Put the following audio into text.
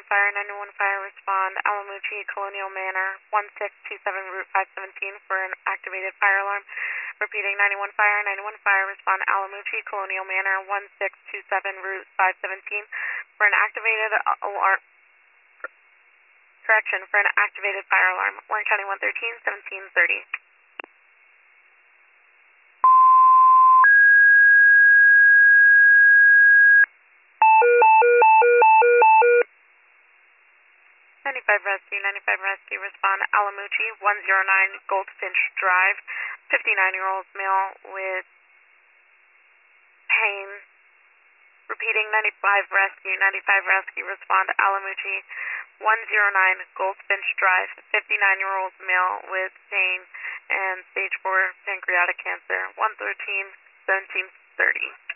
Fire, 911 Fire, respond Alamuchi, Colonial Manor, 1627 Route 517 for an activated fire alarm. Repeating, 911 Fire, 911 Fire, respond Alamuchi, Colonial Manor, 1627 Route 517 for an activated alarm. Correction, for an activated fire alarm. Warren County 113, 1730. 95 Rescue, respond Alamuchi, 109 Goldfinch Drive, 59-year-old male with pain. Repeating, 95 Rescue, respond Alamuchi, 109 Goldfinch Drive, 59-year-old male with pain and stage 4 pancreatic cancer, 113, 1730.